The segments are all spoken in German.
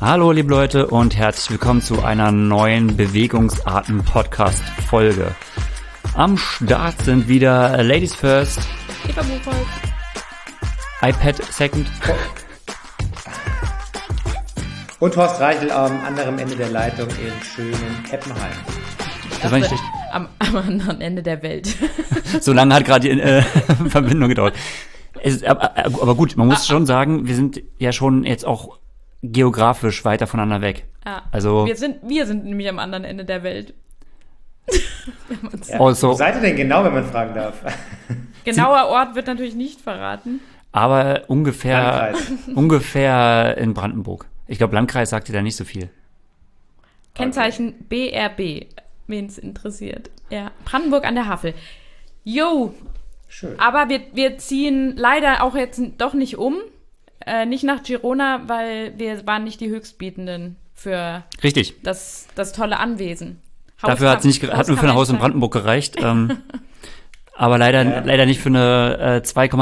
Hallo liebe Leute und herzlich willkommen zu einer neuen Bewegungsarten-Podcast-Folge. Am Start sind wieder Ladies First, Eva Buchholz, iPad Second und Horst Reichel am anderen Ende der Leitung in schönen Heppenheim. Das war nicht richtig. Am anderen Ende der Welt. So lange hat gerade die Verbindung gedauert. Aber gut, man muss schon sagen, wir sind ja schon jetzt auch geografisch weiter voneinander weg. Ja. Also wir sind nämlich am anderen Ende der Welt. Ja, wo seid ihr denn genau, wenn man fragen darf? Genauer Ort wird natürlich nicht verraten. Aber ungefähr in Brandenburg. Ich glaube, Landkreis sagt ihr da nicht so viel. Kennzeichen BRB, wen es interessiert. Ja, Brandenburg an der Havel. Jo, schön. Aber wir ziehen leider auch jetzt doch nicht um. Nicht nach Girona, weil wir waren nicht die Höchstbietenden für Richtig. Das tolle Anwesen. Dafür hat nur für ein Haus in Brandenburg gereicht. Aber leider nicht für eine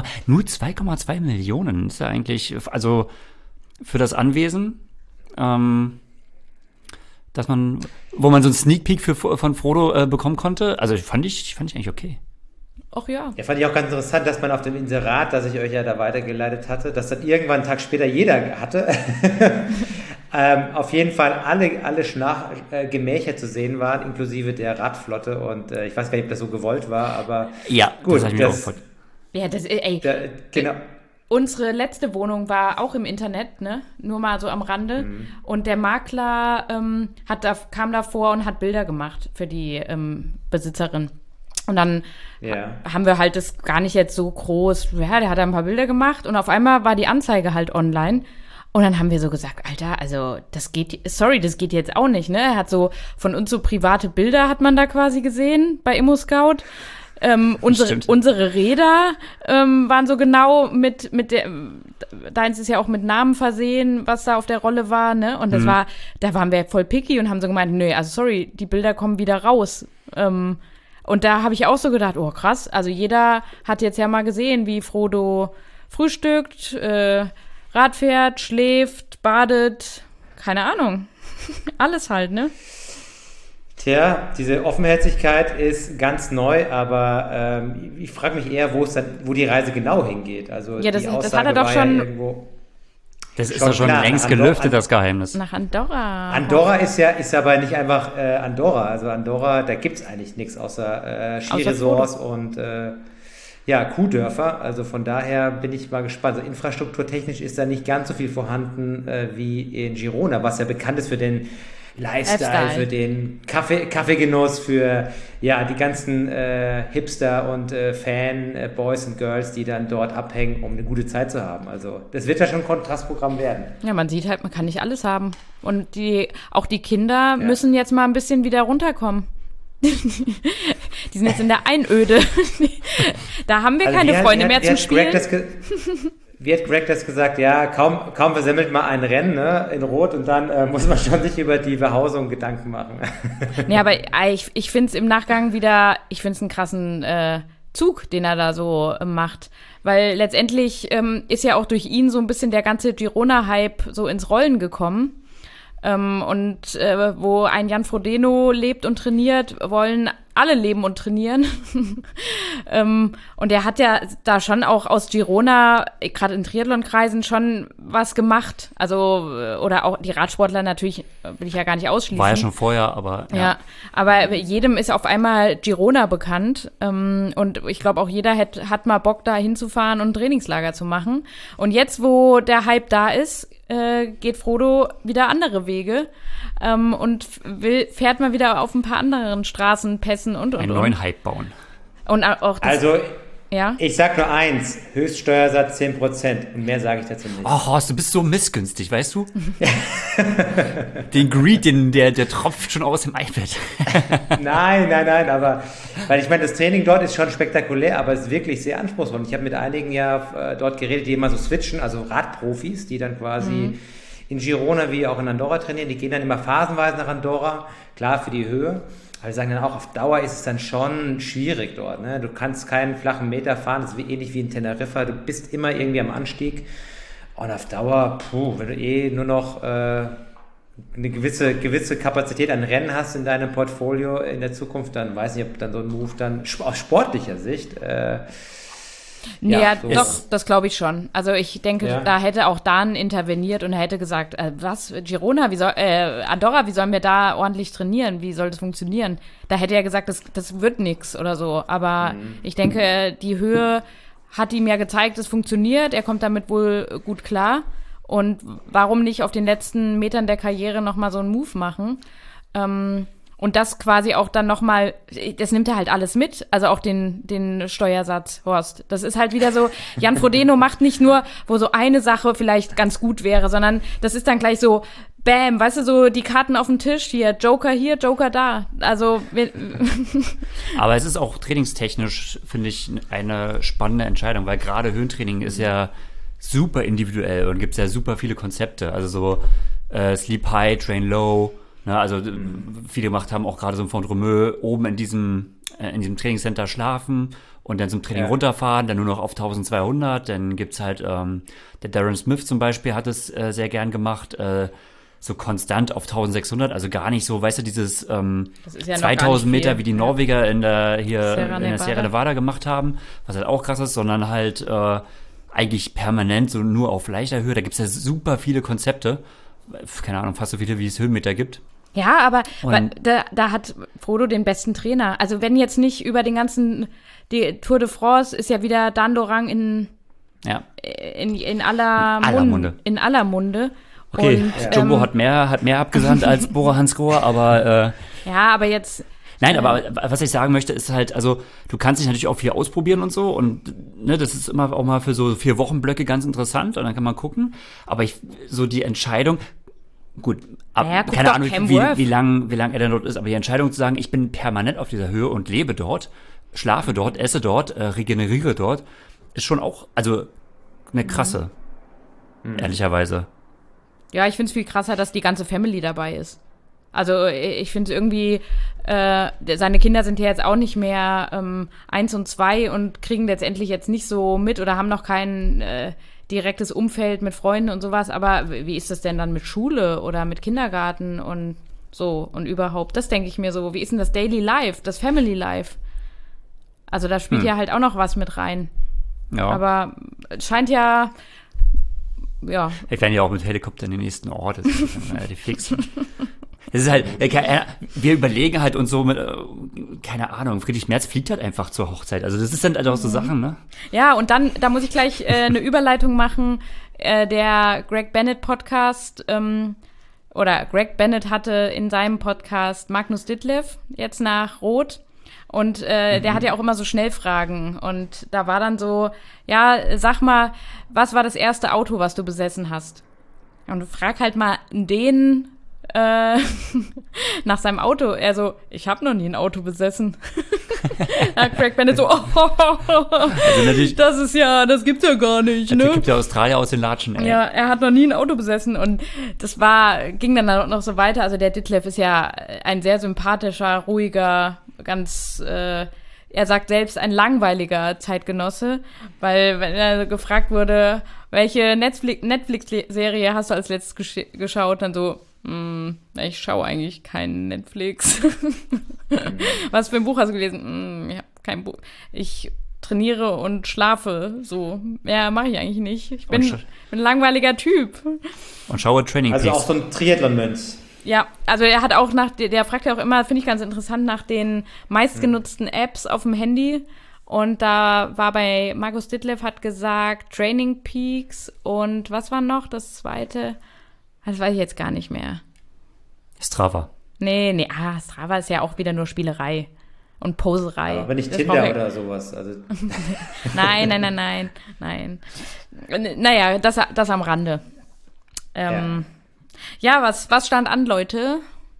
2,2 Millionen. Ist ja eigentlich, also für das Anwesen, wo man so einen Sneak Peek von Frodo bekommen konnte. Also fand ich eigentlich okay. Ach ja. Ja, fand ich auch ganz interessant, dass man auf dem Inserat, das ich euch ja da weitergeleitet hatte, dass dann irgendwann einen Tag später jeder hatte. Auf jeden Fall alle Gemächer zu sehen waren, inklusive der Radflotte. Und ich weiß gar nicht, ob das so gewollt war, aber ja, gut. Das habe ich mir auch gefreut. Ja, genau. Unsere letzte Wohnung war auch im Internet, ne? Nur mal so am Rande. Mhm. Und der Makler kam davor und hat Bilder gemacht für die Besitzerin. Und dann haben wir halt das gar nicht jetzt so groß, ja, der hat da ein paar Bilder gemacht und auf einmal war die Anzeige halt online. Und dann haben wir so gesagt, Alter, also das geht jetzt auch nicht, ne? Er hat so von uns so private Bilder hat man da quasi gesehen bei ImmoScout. Unsere Räder waren so genau mit der, deins ist ja auch mit Namen versehen, was da auf der Rolle war, ne? Und da waren wir voll picky und haben so gemeint, nö, also sorry, die Bilder kommen wieder raus. Und da habe ich auch so gedacht, oh krass, also jeder hat jetzt ja mal gesehen, wie Frodo frühstückt, Rad fährt, schläft, badet, keine Ahnung, alles halt, ne? Tja, diese Offenherzigkeit ist ganz neu, aber ich frage mich eher, wo die Reise genau hingeht. Also ja, das hat er doch schon... irgendwo das ist doch schon längst gelüftet, das Geheimnis. Nach Andorra. Andorra ist aber nicht einfach Andorra. Also Andorra, da gibt es eigentlich nichts außer Skiresorts und Kuhdörfer. Also von daher bin ich mal gespannt. Also infrastrukturtechnisch ist da nicht ganz so viel vorhanden wie in Girona, was ja bekannt ist für den Lifestyle, für den Kaffeegenuss, für die ganzen Hipster und Fan-Boys und Girls, die dann dort abhängen, um eine gute Zeit zu haben. Also das wird ja schon ein Kontrastprogramm werden. Ja, man sieht halt, man kann nicht alles haben. Und auch die Kinder müssen jetzt mal ein bisschen wieder runterkommen. Die sind jetzt in der Einöde. Da haben wir keine Freunde mehr zum Spielen. Wie hat Greg das gesagt? Ja, kaum versemmelt mal ein Rennen, ne, in Rot und dann muss man schon sich über die Behausung Gedanken machen. Nee, aber ich finde es im Nachgang wieder, ich finde es einen krassen Zug, den er da so macht. Weil letztendlich ist ja auch durch ihn so ein bisschen der ganze Girona-Hype so ins Rollen gekommen. Wo ein Jan Frodeno lebt und trainiert, wollen alle leben und trainieren. Und er hat ja da schon auch aus Girona, gerade in Triathlonkreisen, schon was gemacht. Also, oder auch die Radsportler natürlich, will ich ja gar nicht ausschließen. War ja schon vorher, aber ja. Aber jedem ist auf einmal Girona bekannt. Und ich glaube, auch jeder hat mal Bock, da hinzufahren und ein Trainingslager zu machen. Und jetzt, wo der Hype da ist, geht Frodo wieder andere Wege und fährt mal wieder auf ein paar anderen Straßen, Pässen und. Einen neuen Hype bauen. Und auch das, ich sag nur eins, Höchststeuersatz 10% und mehr sage ich dazu nicht. Oh, Horst, du bist so missgünstig, weißt du? Den Greed, der tropft schon aus dem iPad. Nein, aber, weil ich meine, das Training dort ist schon spektakulär, aber es ist wirklich sehr anspruchsvoll. Und ich habe mit einigen dort geredet, die immer so switchen, also Radprofis, die dann quasi in Girona wie auch in Andorra trainieren, die gehen dann immer phasenweise nach Andorra, klar für die Höhe. Aber wir sagen dann auch, auf Dauer ist es dann schon schwierig dort. Ne? Du kannst keinen flachen Meter fahren, das ist ähnlich wie in Teneriffa. Du bist immer irgendwie am Anstieg. Und auf Dauer, wenn du nur noch eine gewisse Kapazität an Rennen hast in deinem Portfolio in der Zukunft, dann weiß ich, ob dann so ein Move dann aus sportlicher Sicht doch, das glaube ich schon. Also ich denke, da hätte auch Dan interveniert und er hätte gesagt, was, Girona, Andorra, wie sollen wir da ordentlich trainieren? Wie soll das funktionieren? Da hätte er gesagt, das wird nix oder so. Aber ich denke, die Höhe hat ihm ja gezeigt, es funktioniert. Er kommt damit wohl gut klar. Und warum nicht auf den letzten Metern der Karriere nochmal so einen Move machen? Und das quasi auch dann nochmal, das nimmt er halt alles mit, also auch den Steuersatz, Horst. Das ist halt wieder so, Jan Frodeno macht nicht nur, wo so eine Sache vielleicht ganz gut wäre, sondern das ist dann gleich so, bam, weißt du, so die Karten auf dem Tisch, hier, Joker da. Also aber es ist auch trainingstechnisch, finde ich, eine spannende Entscheidung, weil gerade Höhentraining ist ja super individuell und gibt ja super viele Konzepte, also so Sleep High, Train Low. Ne, also viele gemacht haben auch gerade so ein Font-Romeu oben in diesem Trainingscenter schlafen und dann zum Training runterfahren, dann nur noch auf 1200. Dann gibt's halt, der Darren Smith zum Beispiel hat es sehr gern gemacht, so konstant auf 1600, also gar nicht so, weißt du, dieses 2000 Meter, wie die Norweger in der Sierra Nevada gemacht haben, was halt auch krass ist, sondern halt eigentlich permanent so nur auf leichter Höhe. Da gibt's ja super viele Konzepte, keine Ahnung, fast so viele, wie es Höhenmeter gibt. Ja, aber da hat Frodo den besten Trainer. Also wenn jetzt nicht über den ganzen, die Tour de France ist ja wieder Dan Dorang in aller Munde. Okay, und, Jumbo hat mehr abgesandt als Bora Hansgrohe, aber aber jetzt. Nein, aber was ich sagen möchte, ist halt, also du kannst dich natürlich auch viel ausprobieren und so und ne, das ist immer auch mal für so 4 Wochenblöcke ganz interessant und dann kann man gucken. Aber so die Entscheidung, gut, keine Ahnung, wie lang er denn dort ist, aber die Entscheidung zu sagen, ich bin permanent auf dieser Höhe und lebe dort, schlafe dort, esse dort, regeneriere dort, ist schon auch, also eine krasse, ehrlicherweise. Ja, ich finde es viel krasser, dass die ganze Family dabei ist. Also ich finde es irgendwie, seine Kinder sind ja jetzt auch nicht mehr 1 und 2 und kriegen letztendlich jetzt nicht so mit oder haben noch kein direktes Umfeld mit Freunden und sowas. Aber wie ist das denn dann mit Schule oder mit Kindergarten und so und überhaupt? Das denke ich mir so. Wie ist denn das Daily Life, das Family Life? Also da spielt ja halt auch noch was mit rein. Ja. Aber es scheint ja. Wir werden ja auch mit Helikopter in den nächsten Ort. Das ist relativ fix. Es ist halt, wir überlegen halt uns so mit, keine Ahnung, Friedrich Merz fliegt halt einfach zur Hochzeit. Also das ist dann halt auch so Sachen, ne? Ja, und dann, da muss ich gleich eine Überleitung machen. Der Greg Bennett Podcast, oder Greg Bennett hatte in seinem Podcast Magnus Ditlev jetzt nach Rot. Und der hat ja auch immer so Schnellfragen. Und da war dann so, ja, sag mal, was war das erste Auto, was du besessen hast? Und frag halt mal den nach seinem Auto. Er so, ich habe noch nie ein Auto besessen. Da Greg Bennett so, also das gibt's ja gar nicht, ne? Gibt ja Australier aus den Latschen, ey. Ja, er hat noch nie ein Auto besessen und das ging dann noch so weiter. Also der Ditlev ist ja ein sehr sympathischer, ruhiger, ganz, er sagt selbst ein langweiliger Zeitgenosse, weil wenn er gefragt wurde, welche Netflix-Serie hast du als letztes geschaut, dann so, ich schaue eigentlich kein Netflix. Was für ein Buch hast du gelesen? Ich habe kein Buch. Ich trainiere und schlafe. So, mehr mache ich eigentlich nicht. Ich bin ein langweiliger Typ. Und schaue Training Peaks. Also auch so ein Triathlon-Mönch. Ja, also er hat auch der fragt ja auch immer, finde ich ganz interessant, nach den meistgenutzten Apps auf dem Handy. Und da war bei Markus Ditlev hat gesagt Training Peaks und was war noch das zweite? Das weiß ich jetzt gar nicht mehr. Strava. Nee, Strava ist ja auch wieder nur Spielerei und Poserei. Aber nicht Tinder oder sowas. Also. Nein. Naja, das am Rande. Ja, was stand an, Leute?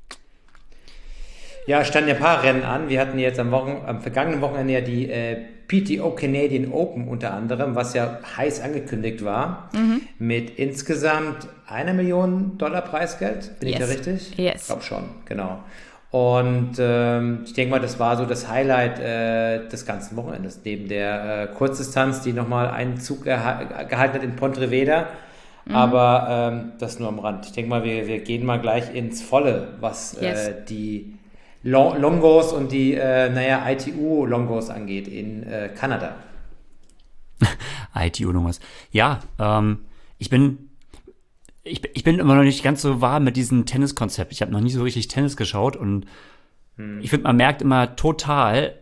Ja, standen ja ein paar Rennen an. Wir hatten jetzt am vergangenen Wochenende ja die PTO Canadian Open unter anderem, was ja heiß angekündigt war, mit insgesamt $1 Million Preisgeld. Bin ich da richtig? Yes. Ich glaube schon, genau. Und ich denke mal, das war so das Highlight des ganzen Wochenendes, neben der Kurzdistanz, die nochmal einen Zug gehalten hat in Pontevedra. aber das nur am Rand. Ich denke mal, wir gehen mal gleich ins Volle, was die Longos und die ITU-Longos angeht in Kanada. ITU-Longos. Ja, ich bin immer noch nicht ganz so warm mit diesem Tenniskonzept. Ich habe noch nie so richtig Tennis geschaut und ich finde, man merkt immer total,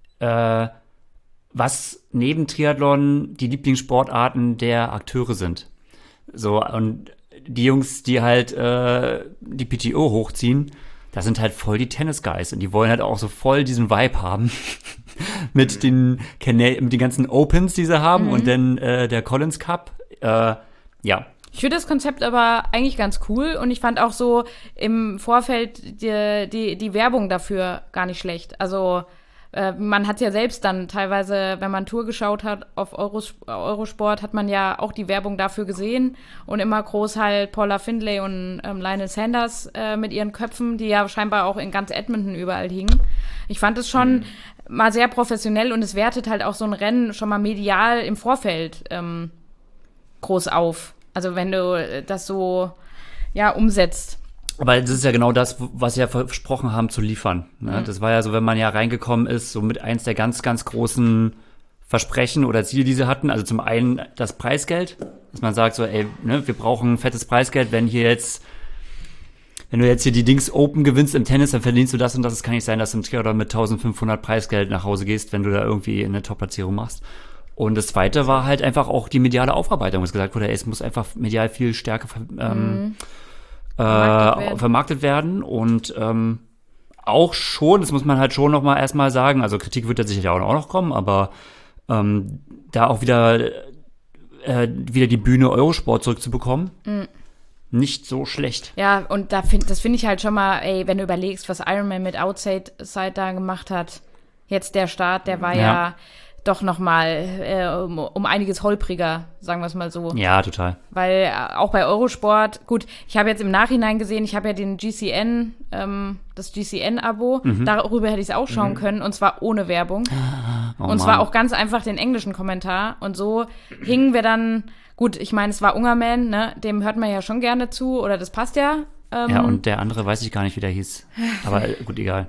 was neben Triathlon die Lieblingssportarten der Akteure sind. So, und die Jungs, die halt die PTO hochziehen, das sind halt voll die Tennis-Guys und die wollen halt auch so voll diesen Vibe haben mit den ganzen Opens, die sie haben und dann der Collins Cup. Ja. Ich finde das Konzept aber eigentlich ganz cool und ich fand auch so im Vorfeld die Werbung dafür gar nicht schlecht. Also man hat ja selbst dann teilweise, wenn man Tour geschaut hat auf Eurosport, hat man ja auch die Werbung dafür gesehen und immer groß halt Paula Findlay und Lionel Sanders mit ihren Köpfen, die ja scheinbar auch in ganz Edmonton überall hingen. Ich fand es schon mal sehr professionell und es wertet halt auch so ein Rennen schon mal medial im Vorfeld groß auf. Also wenn du das so umsetzt. Aber das ist ja genau das, was sie ja versprochen haben zu liefern. Ne? Das war ja so, wenn man ja reingekommen ist, so mit eins der ganz, ganz großen Versprechen oder Ziele, die sie hatten. Also zum einen das Preisgeld, dass man sagt so, wir brauchen ein fettes Preisgeld, wenn du jetzt hier die Dings Open gewinnst im Tennis, dann verdienst du das und das. Es kann nicht sein, dass du im Triathlon mit 1500 Preisgeld nach Hause gehst, wenn du da irgendwie eine Top-Platzierung machst. Und das Zweite war halt einfach auch die mediale Aufarbeitung, was gesagt wurde, es muss einfach medial viel stärker vermarktet werden und auch schon, das muss man halt schon noch mal erstmal sagen, also Kritik wird da sicherlich auch noch kommen, aber da auch wieder die Bühne Eurosport zurückzubekommen, nicht so schlecht. Ja, und das finde ich halt schon mal, wenn du überlegst, was Ironman mit Outside da gemacht hat, jetzt der Start, der war ja doch noch mal um einiges holpriger, sagen wir es mal so. Ja, total. Weil auch bei Eurosport, gut, ich habe jetzt im Nachhinein gesehen, ich habe ja den GCN, das GCN-Abo, darüber hätte ich es auch schauen können, und zwar ohne Werbung. Und zwar auch ganz einfach den englischen Kommentar. Und so hingen wir dann, gut, ich meine, es war Ungerman, ne, dem hört man ja schon gerne zu, oder das passt ja. Ja, und der andere weiß ich gar nicht, wie der hieß. Aber gut, egal.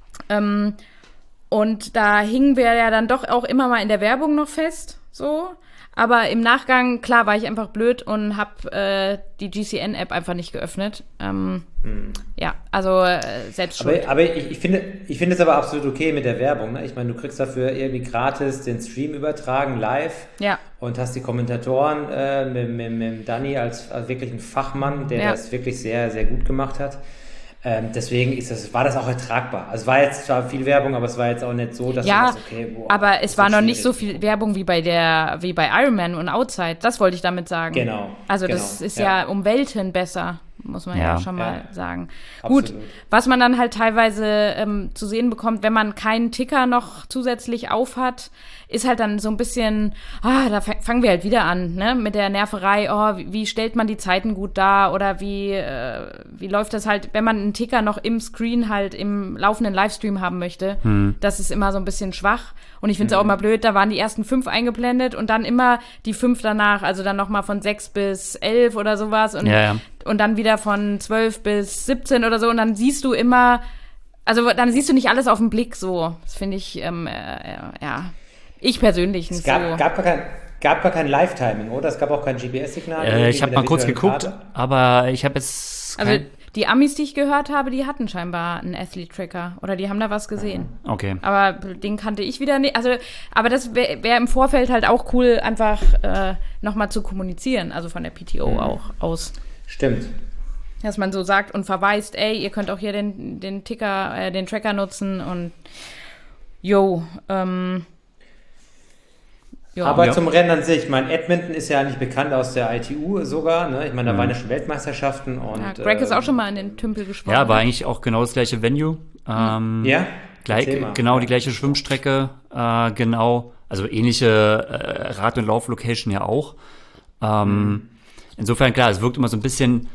Und da hingen wir ja dann doch auch immer mal in der Werbung noch fest, so. Aber im Nachgang, klar, war ich einfach blöd und habe die GCN-App einfach nicht geöffnet. Ja, also selbst schuld. Aber ich finde es aber absolut okay mit der Werbung. Ne? Ich meine, du kriegst dafür irgendwie gratis den Stream übertragen, live. Ja. Und hast die Kommentatoren mit Dani als wirklich ein Fachmann, der das wirklich sehr, sehr gut gemacht hat. Deswegen war das auch ertragbar. Also es war jetzt zwar viel Werbung, aber es war jetzt auch nicht so, dass aber es war noch nicht so viel Werbung wie bei Ironman und Outside. Das wollte ich damit sagen. Genau. Also das ist ja um Welten besser, muss man ja schon mal sagen. Absolut. Gut, was man dann halt teilweise zu sehen bekommt, wenn man keinen Ticker noch zusätzlich aufhat, ist halt dann so ein bisschen, da fangen wir halt wieder an, ne, mit der Nerverei, wie stellt man die Zeiten gut dar oder wie läuft das halt, wenn man einen Ticker noch im Screen halt im laufenden Livestream haben möchte, das ist immer so ein bisschen schwach und ich finde es auch immer blöd, da waren die ersten 5 eingeblendet und dann immer die 5 danach, also dann nochmal von 6 bis 11 oder sowas und dann wieder von 12 bis 17 oder so und dann siehst du immer, also dann siehst du nicht alles auf den Blick so, das finde ich, ich persönlich nicht gab gar kein Live-Timing, oder? Es gab auch kein GPS-Signal. Ich habe mal kurz geguckt, aber ich habe jetzt also die Amis, die ich gehört habe, die hatten scheinbar einen Athlete-Tracker oder die haben da was gesehen. Okay. Aber den kannte ich wieder nicht. Also, aber das wäre im Vorfeld halt auch cool, einfach nochmal zu kommunizieren, also von der PTO auch aus. Stimmt. Dass man so sagt und verweist, ihr könnt auch hier den Ticker, den Tracker nutzen und aber zum Rennen an sich, ich meine, Edmonton ist ja eigentlich bekannt aus der ITU sogar, ne? Ich meine, da waren ja schon Weltmeisterschaften und Greg ist auch schon mal in den Tümpel geschwommen. Ja, war eigentlich auch genau das gleiche Venue. Genau die gleiche Schwimmstrecke, also ähnliche Rad- und Lauf-Location ja auch. Insofern, klar, es wirkt immer so ein bisschen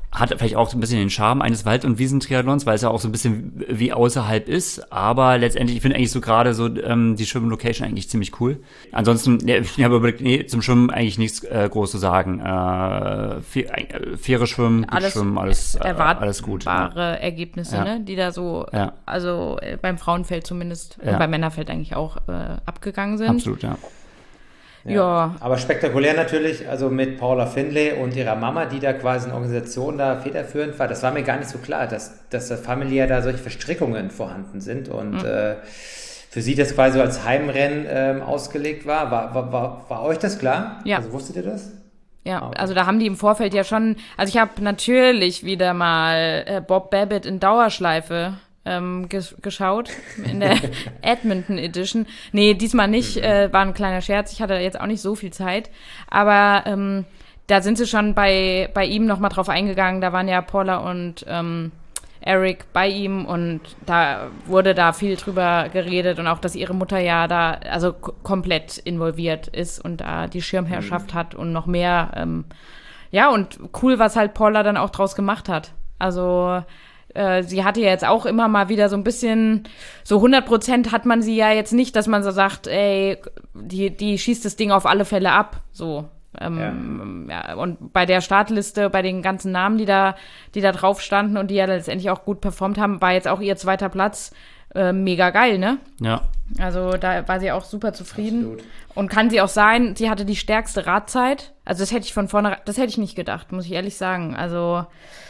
hat vielleicht auch so ein bisschen den Charme eines Wald- und Wiesentriathlons, weil es ja auch so ein bisschen wie außerhalb ist. Aber letztendlich, ich finde eigentlich so gerade so die Schwimm-Location eigentlich ziemlich cool. Ansonsten, ich habe überlegt, zum Schwimmen eigentlich nichts groß zu sagen. Faire Schwimmen, gut Schwimmen, alles gut. Erwartbare Ergebnisse, ne? Die da so, also beim Frauenfeld zumindest und beim Männerfeld eigentlich auch abgegangen sind. Absolut, ja. Ja. Aber spektakulär natürlich, also mit Paula Findlay und ihrer Mama, die da quasi in Organisation da federführend war. Das war mir gar nicht so klar, dass da familiär da solche Verstrickungen vorhanden sind und für sie das quasi so als Heimrennen ausgelegt war. War euch das klar? Ja. Also wusstet ihr das? Ja, also da haben die im Vorfeld ja schon, also ich habe natürlich wieder mal Bob Babbitt in Dauerschleife geschaut, in der Edmonton Edition. Nee, diesmal nicht, war ein kleiner Scherz, ich hatte jetzt auch nicht so viel Zeit, aber da sind sie schon bei ihm nochmal drauf eingegangen, da waren ja Paula und Eric bei ihm und da wurde da viel drüber geredet und auch, dass ihre Mutter ja da also komplett involviert ist und da die Schirmherrschaft hat und noch mehr, und cool, was halt Paula dann auch draus gemacht hat. Also sie hatte ja jetzt auch immer mal wieder so ein bisschen, so 100% hat man sie ja jetzt nicht, dass man so sagt, ey, die schießt das Ding auf alle Fälle ab, so. Und bei der Startliste, bei den ganzen Namen, die da drauf standen und die ja letztendlich auch gut performt haben, war jetzt auch ihr 2. Platz mega geil, ne? Ja. Also da war sie auch super zufrieden. Absolut. Und kann sie auch sein, sie hatte die stärkste Radzeit. Also das hätte ich nicht gedacht, muss ich ehrlich sagen. Also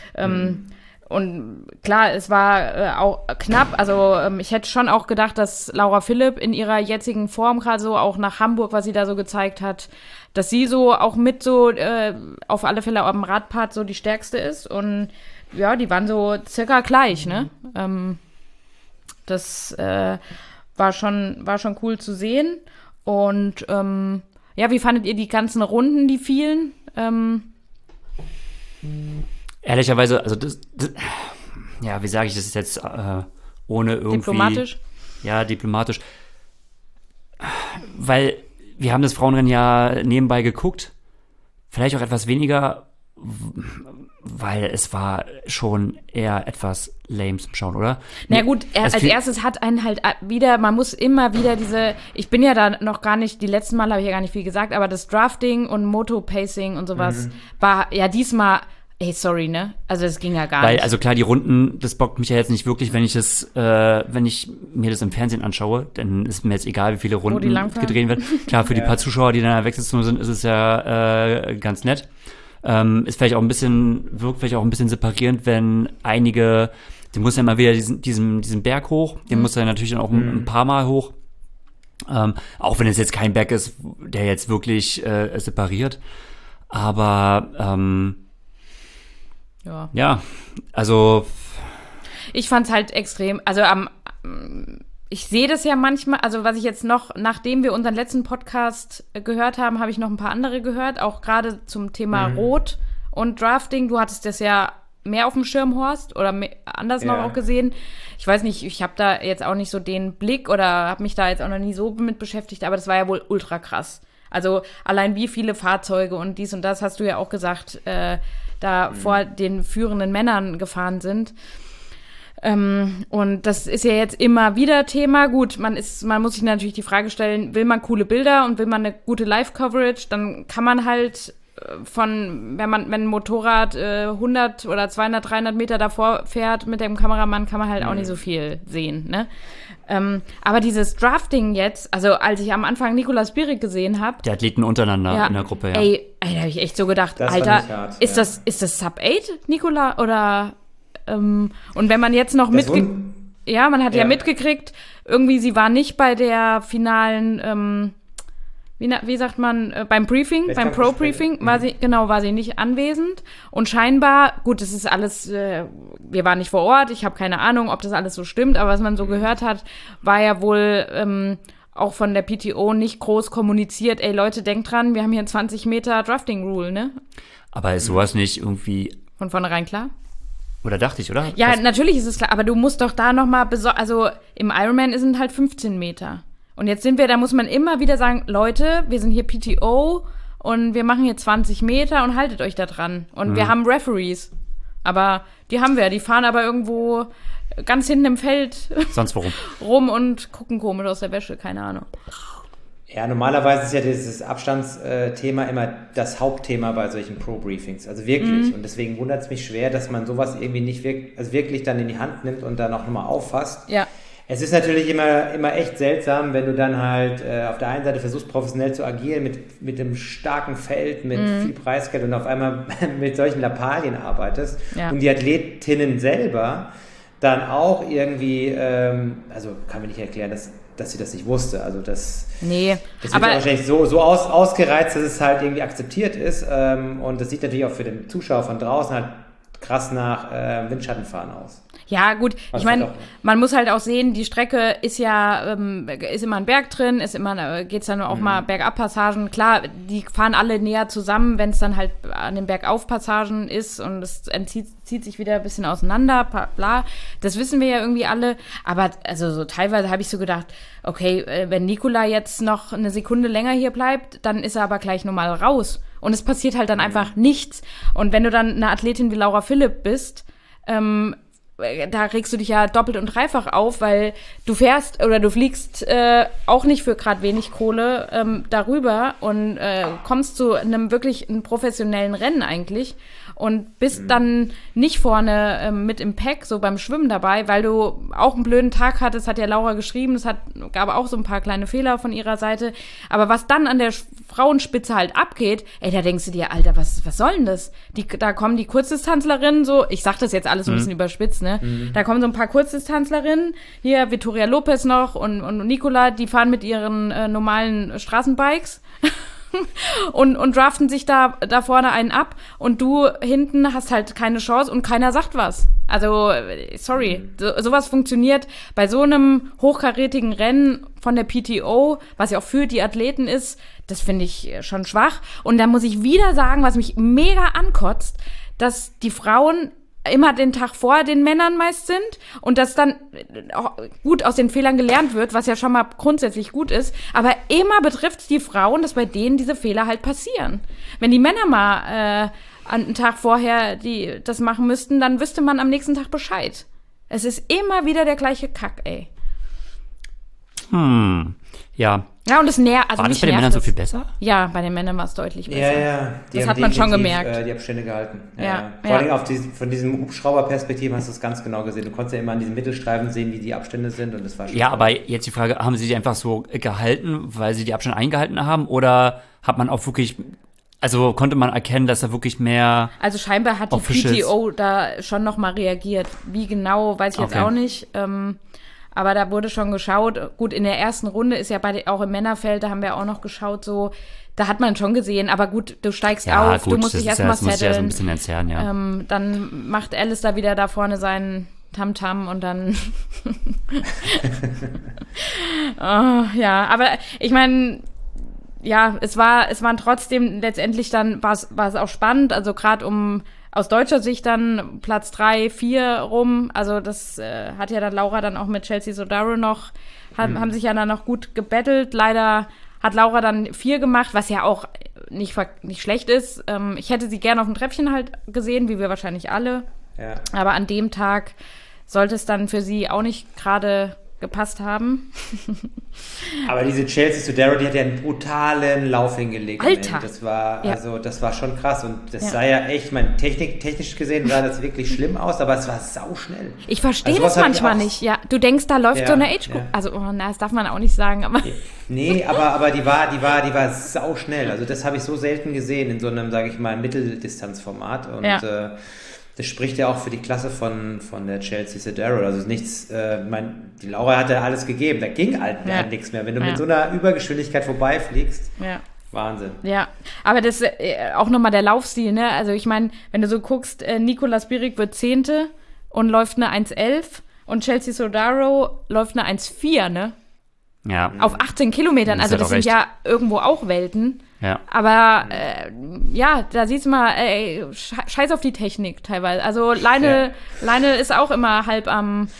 und klar, es war auch knapp. Also ich hätte schon auch gedacht, dass Laura Philipp in ihrer jetzigen Form, gerade so auch nach Hamburg, was sie da so gezeigt hat, dass sie so auch mit so auf alle Fälle am Radpart so die stärkste ist. Und ja, die waren so circa gleich, ne? Das war schon cool zu sehen. Und wie fandet ihr die ganzen Runden, die vielen? Ehrlicherweise, also das wie sage ich das jetzt, ohne irgendwie... Diplomatisch? Ja, diplomatisch. Weil wir haben das Frauenrennen ja nebenbei geguckt. Vielleicht auch etwas weniger, weil es war schon eher etwas lame zum Schauen, oder? Na gut, als erstes hat einen halt wieder, man muss immer wieder ich bin ja da noch gar nicht, die letzten Mal habe ich ja gar nicht viel gesagt, aber das Drafting und Moto-Pacing und sowas war ja diesmal... Ey, sorry, ne? Also das ging ja gar nicht. Weil, also klar, die Runden, das bockt mich ja jetzt nicht wirklich, wenn ich mir das im Fernsehen anschaue, dann ist mir jetzt egal, wie viele Runden gedreht werden. Klar, für die paar Zuschauer, die dann in der Wechselzone sind, ist es ja ganz nett. Ist vielleicht auch wirkt vielleicht auch ein bisschen separierend, wenn einige, die muss ja immer wieder diesen Berg hoch, den muss er natürlich dann auch ein paar Mal hoch. Auch wenn es jetzt kein Berg ist, der jetzt wirklich separiert. Aber ja, also ich fand's halt extrem, also ich sehe das ja manchmal, also was ich jetzt noch, nachdem wir unseren letzten Podcast gehört haben, habe ich noch ein paar andere gehört, auch gerade zum Thema Rot und Drafting. Du hattest das ja mehr auf dem Schirm, Horst, oder anders noch auch gesehen. Ich weiß nicht, ich habe da jetzt auch nicht so den Blick oder habe mich da jetzt auch noch nie so mit beschäftigt, aber das war ja wohl ultra krass. Also allein wie viele Fahrzeuge und dies und das, hast du ja auch gesagt, da vor den führenden Männern gefahren sind. Und das ist ja jetzt immer wieder Thema. Gut, man muss sich natürlich die Frage stellen, will man coole Bilder und will man eine gute Live-Coverage, dann kann man halt wenn ein Motorrad 100 oder 200, 300 Meter davor fährt mit dem Kameramann, kann man halt auch nicht so viel sehen, ne? Aber dieses Drafting jetzt, also als ich am Anfang Nicolas Bierig gesehen habe. Die Athleten untereinander in der Gruppe, ja. Ey, da habe ich echt so gedacht, das Alter, hart, ist das Sub-8, Nicola? Oder und wenn man jetzt noch man hat ja mitgekriegt, irgendwie sie war nicht bei der finalen wie sagt man, beim Briefing, beim Pro-Briefing, war sie nicht anwesend. Und scheinbar, gut, das ist alles, wir waren nicht vor Ort, ich habe keine Ahnung, ob das alles so stimmt, aber was man so gehört hat, war ja wohl auch von der PTO nicht groß kommuniziert, ey Leute, denkt dran, wir haben hier 20 Meter Drafting-Rule, ne? Aber ist sowas nicht irgendwie... Von vornherein klar? Oder dachte ich, oder? Ja, natürlich ist es klar, aber du musst doch da nochmal, also im Ironman sind halt 15 Meter. Und jetzt da muss man immer wieder sagen, Leute, wir sind hier PTO und wir machen hier 20 Meter und haltet euch da dran. Und wir haben Referees. Aber die haben wir. Die fahren aber irgendwo ganz hinten im Feld sonst worum rum und gucken komisch aus der Wäsche. Keine Ahnung. Ja, normalerweise ist ja dieses Abstandsthema immer das Hauptthema bei solchen Pro-Briefings. Also wirklich. Und deswegen wundert es mich schwer, dass man sowas irgendwie nicht wirklich dann in die Hand nimmt und dann auch nochmal auffasst. Ja. Es ist natürlich immer echt seltsam, wenn du dann halt auf der einen Seite versuchst, professionell zu agieren, mit einem starken Feld, mit viel Preisgeld und auf einmal mit solchen Lappalien arbeitest. Ja. Und die Athletinnen selber dann auch irgendwie, also kann mir nicht erklären, dass sie das nicht wusste. Also das wird wahrscheinlich so ausgereizt, dass es halt irgendwie akzeptiert ist. Und das sieht natürlich auch für den Zuschauer von draußen halt krass nach Windschattenfahren aus. Ja, gut. Ich meine, man muss halt auch sehen, die Strecke ist ja, ist immer ein Berg drin, geht's dann auch mal Bergabpassagen. Klar, die fahren alle näher zusammen, wenn es dann halt an den Bergaufpassagen ist und es zieht sich wieder ein bisschen auseinander, bla. Das wissen wir ja irgendwie alle. Aber also so teilweise habe ich so gedacht, okay, wenn Nikola jetzt noch eine Sekunde länger hier bleibt, dann ist er aber gleich normal raus. Und es passiert halt dann einfach nichts. Und wenn du dann eine Athletin wie Laura Philipp bist, da regst du dich ja doppelt und dreifach auf, weil du fährst oder du fliegst auch nicht für gerade wenig Kohle darüber und kommst zu einem wirklich professionellen Rennen eigentlich und bist dann nicht vorne mit im Pack, so beim Schwimmen dabei, weil du auch einen blöden Tag hattest, hat ja Laura geschrieben, gab auch so ein paar kleine Fehler von ihrer Seite, aber was dann an der Frauenspitze halt abgeht, da denkst du dir, Alter, was soll denn das? Da kommen die Kurzdistanzlerinnen so, ich sag das jetzt alles so ein bisschen überspitzt, ne? Da kommen so ein paar Kurzdistanzlerinnen, hier Vittoria Lopez noch und Nikola, die fahren mit ihren normalen Straßenbikes und draften sich da vorne einen ab und du hinten hast halt keine Chance und keiner sagt was. Also, sorry, sowas funktioniert bei so einem hochkarätigen Rennen von der PTO, was ja auch für die Athleten ist, das finde ich schon schwach. Und da muss ich wieder sagen, was mich mega ankotzt, dass die Frauen immer den Tag vor den Männern meist sind und dass dann auch gut aus den Fehlern gelernt wird, was ja schon mal grundsätzlich gut ist, aber immer betrifft es die Frauen, dass bei denen diese Fehler halt passieren. Wenn die Männer mal einen Tag vorher das machen müssten, dann wüsste man am nächsten Tag Bescheid. Es ist immer wieder der gleiche Kack, ey. Ja. Ja, und das nervt. Also war das bei den Männern so viel besser? Ja, bei den Männern war es deutlich besser. Ja. Das hat man schon gemerkt. Die Abstände gehalten. Ja. Vor allem von diesem Hubschrauberperspektive hast du es ganz genau gesehen. Du konntest ja immer an diesen Mittelstreifen sehen, wie die Abstände sind und das war schon. Ja, aber jetzt die Frage, haben sie die einfach so gehalten, weil sie die Abstände eingehalten haben oder hat man auch wirklich, also konnte man erkennen, dass da wirklich mehr. Also scheinbar hat die PTO da schon nochmal reagiert. Wie genau, weiß ich jetzt auch nicht. Aber da wurde schon geschaut. Gut, in der ersten Runde ist ja auch im Männerfeld, da haben wir auch noch geschaut, so, da hat man schon gesehen. Aber gut, du steigst auf, gut, du musst dich erstmal setteln. Ja so ein bisschen entzerren, ja. Dann macht Alice da wieder da vorne seinen Tamtam und dann ja, aber ich meine, ja, es waren trotzdem letztendlich dann, war es auch spannend, also gerade aus deutscher Sicht dann Platz 3, 4 rum, also das hat ja dann Laura dann auch mit Chelsea Sodaro noch, haben sich ja dann noch gut gebettelt. Leider hat Laura dann 4 gemacht, was ja auch nicht schlecht ist. Ich hätte sie gerne auf dem Treppchen halt gesehen, wie wir wahrscheinlich alle. Ja. Aber an dem Tag sollte es dann für sie auch nicht gerade gepasst haben. Aber diese Chelsea Sodaro, die hat ja einen brutalen Lauf hingelegt. Alter! Das war schon krass und das sah ja echt, ich meine, technisch gesehen sah das wirklich schlimm aus, aber es war sauschnell. Ich verstehe das manchmal nicht, ja. Du denkst, da läuft so eine Age-Group, also das darf man auch nicht sagen, aber... Nee, aber die war sauschnell, also das habe ich so selten gesehen in so einem, sage ich mal, Mitteldistanzformat und das spricht ja auch für die Klasse von der Chelsea Sodaro. Also nichts, die Laura hatte alles gegeben, da ging halt nichts mehr. Wenn du mit so einer Übergeschwindigkeit vorbeifliegst, Wahnsinn. Ja, aber das auch nochmal der Laufstil, ne? Also ich meine, wenn du so guckst, Nicola Spirig wird 10. und läuft eine 1,11 und Chelsea Sodaro läuft eine 1,4, ne? Ja. Auf 18 Kilometern, also das sind ja irgendwo auch Welten. Ja. Aber da siehst du mal, scheiß auf die Technik teilweise. Also Leine ist auch immer halb am,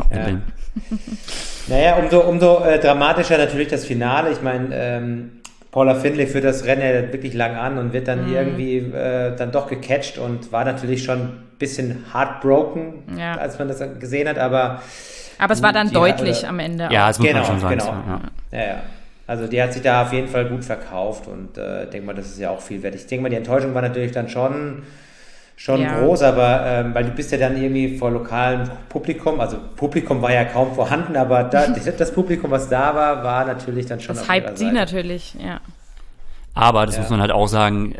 Naja, umso dramatischer natürlich das Finale. Ich meine, Paula Findlay führt das Rennen ja wirklich lang an und wird dann irgendwie dann doch gecatcht und war natürlich schon ein bisschen heartbroken, als man das gesehen hat, aber es war dann deutlich am Ende. Ja, das muss man schon sagen. Genau. Ja. Also die hat sich da auf jeden Fall gut verkauft und denke mal, das ist ja auch viel wert. Ich denke mal, die Enttäuschung war natürlich dann schon groß, aber weil du bist ja dann irgendwie vor lokalem Publikum, also Publikum war ja kaum vorhanden, aber das Publikum, was da war natürlich dann schon das hypt sie natürlich, ja. Aber das muss man halt auch sagen,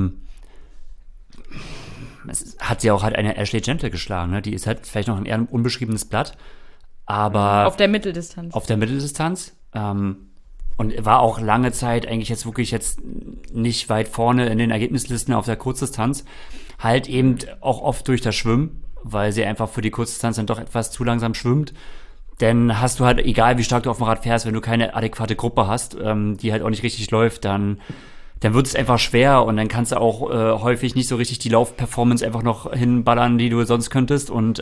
es hat sie auch halt eine Ashley Gentle geschlagen, ne? Die ist halt vielleicht noch ein eher unbeschriebenes Blatt, aber auf der Mitteldistanz. Und war auch lange Zeit eigentlich jetzt nicht weit vorne in den Ergebnislisten auf der Kurzdistanz. Halt eben auch oft durch das Schwimmen, weil sie einfach für die Kurzdistanz dann doch etwas zu langsam schwimmt. Denn hast du halt, egal wie stark du auf dem Rad fährst, wenn du keine adäquate Gruppe hast, die halt auch nicht richtig läuft, dann wird es einfach schwer und dann kannst du auch häufig nicht so richtig die Laufperformance einfach noch hinballern, die du sonst könntest. Und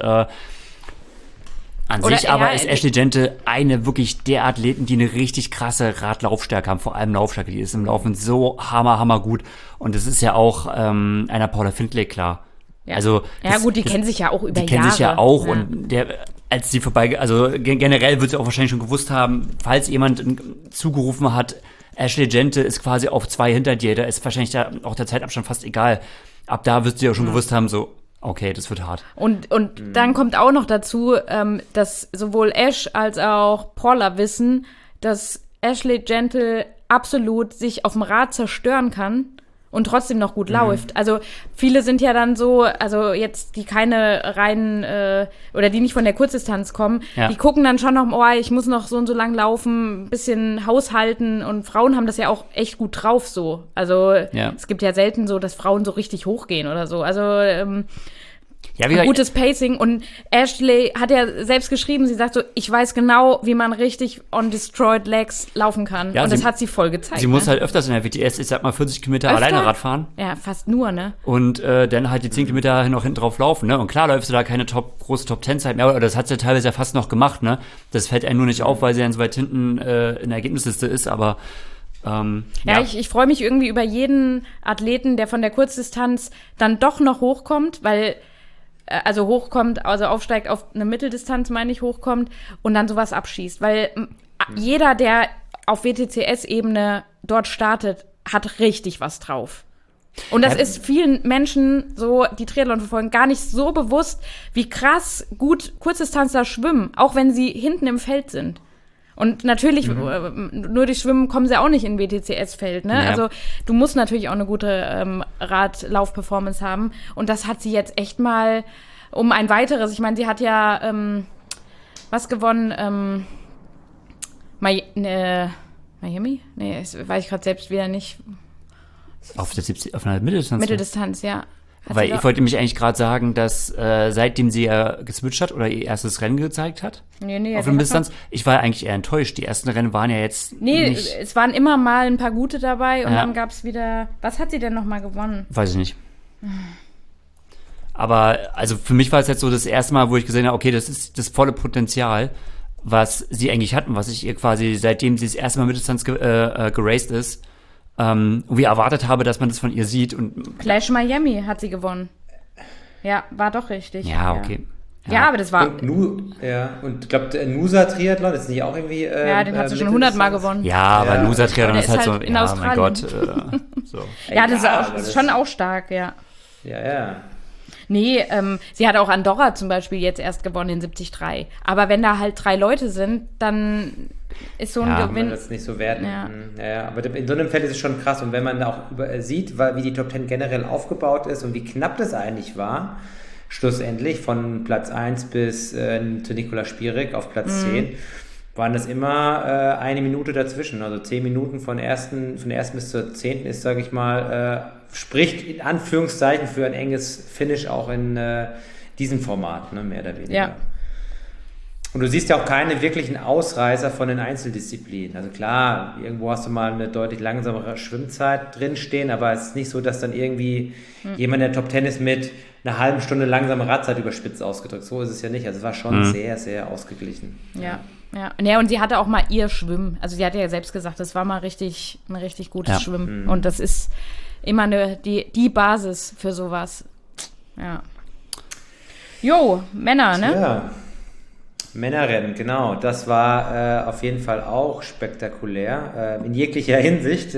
an sich aber ist Ashley Gentle eine wirklich der Athleten, die eine richtig krasse Radlaufstärke haben, vor allem Laufstärke, die ist im Laufen so hammer gut und das ist ja auch einer Paula Findlay klar. Ja. Also die kennen sich ja auch über Jahre. Die kennen sich ja auch und als sie also generell wird sie auch wahrscheinlich schon gewusst haben, falls jemand zugerufen hat, Ashley Gentle ist quasi auf 2 hinter dir, da ist wahrscheinlich da auch der Zeitabstand fast egal. Ab da wird sie auch schon gewusst haben, so okay, das wird hart. Und dann kommt auch noch dazu, dass sowohl Ash als auch Paula wissen, dass Ashley Gentle absolut sich auf dem Rad zerstören kann und trotzdem noch gut läuft. Also viele sind ja dann so, also jetzt die keine reinen oder die nicht von der Kurzdistanz kommen, die gucken dann schon noch, ich muss noch so und so lang laufen, ein bisschen haushalten und Frauen haben das ja auch echt gut drauf so. Also es gibt ja selten so, dass Frauen so richtig hochgehen oder so. Also gutes Pacing und Ashley hat ja selbst geschrieben, sie sagt so, ich weiß genau, wie man richtig on destroyed legs laufen kann und das hat sie voll gezeigt. Sie muss halt öfters in der WTS, ich sag mal 40 Kilometer alleine Rad fahren. Ja, fast nur, ne? Und dann halt die 10 Kilometer noch hinten drauf laufen, ne? Und klar läufst du da keine große Top-10-Zeit mehr, oder das hat sie ja teilweise ja fast noch gemacht, ne? Das fällt einem nur nicht auf, weil sie dann so weit hinten in der Ergebnisliste ist, aber ich freue mich irgendwie über jeden Athleten, der von der Kurzdistanz dann doch noch hochkommt, also aufsteigt auf eine Mitteldistanz, meine ich, hochkommt und dann sowas abschießt. Weil jeder, der auf WTCS-Ebene dort startet, hat richtig was drauf. Und das ist vielen Menschen, so die Triathlon verfolgen, gar nicht so bewusst, wie krass gut Kurzdistanzler schwimmen, auch wenn sie hinten im Feld sind. Und natürlich, nur durch Schwimmen kommen sie auch nicht in WTCS-Feld, ne? Ja. Also du musst natürlich auch eine gute Radlauf-Performance haben. Und das hat sie jetzt echt mal um ein weiteres. Ich meine, sie hat ja was gewonnen? Miami? Nee, das weiß ich gerade selbst wieder nicht. Auf einer Mitteldistanz? Mitteldistanz, ja. Weil ich wollte mich eigentlich gerade sagen, dass seitdem sie ja geswitcht hat oder ihr erstes Rennen gezeigt hat, auf der Distanz, ich war ja eigentlich eher enttäuscht. Die ersten Rennen waren ja jetzt nicht... es waren immer mal ein paar gute dabei und dann gab es wieder... Was hat sie denn nochmal gewonnen? Weiß ich nicht. Aber also für mich war es jetzt so das erste Mal, wo ich gesehen habe, okay, das ist das volle Potenzial, was sie eigentlich hatten, was ich ihr quasi, seitdem sie das erste Mal Mitteldistanz geraced ist, wie erwartet habe, dass man das von ihr sieht. Und Clash Miami hat sie gewonnen. Ja, war doch richtig. Ja, okay. Ja, aber das war... Und ich glaube, Nusa Triathlon ist nicht auch irgendwie... den hat sie schon 100-mal gewonnen. Ja, aber Nusa Triathlon ist halt so... in Australien. Mein Gott. So. Ja, das ist schon auch stark, ja. Ja. Nee, sie hat auch Andorra zum Beispiel jetzt erst gewonnen in 73. Aber wenn da halt 3 Leute sind, dann ist so ein Gewinn... Das ist nicht so wert. Ja, aber in so einem Feld ist es schon krass. Und wenn man auch sieht, wie die Top 10 generell aufgebaut ist und wie knapp das eigentlich war, schlussendlich von Platz 1 bis zu Nicola Spirik auf Platz 10, waren das immer eine Minute dazwischen. Also 10 Minuten von der ersten bis zur 10. ist, sage ich mal, spricht in Anführungszeichen für ein enges Finish auch in diesem Format, ne, mehr oder weniger. Ja. Und du siehst ja auch keine wirklichen Ausreißer von den Einzeldisziplinen. Also klar, irgendwo hast du mal eine deutlich langsamere Schwimmzeit drinstehen, aber es ist nicht so, dass dann irgendwie jemand, der Top 10 ist, mit einer halben Stunde langsame Radzeit überspitzt ausgedrückt. So ist es ja nicht. Also es war schon sehr, sehr ausgeglichen. Ja, Ja, und sie hatte auch mal ihr Schwimmen. Also sie hat ja selbst gesagt, das war mal ein richtig gutes Schwimmen. Und das ist immer die Basis für sowas. Ja. Jo, Männer, ne? Ja. Männerrennen, genau. Das war auf jeden Fall auch spektakulär, in jeglicher Hinsicht.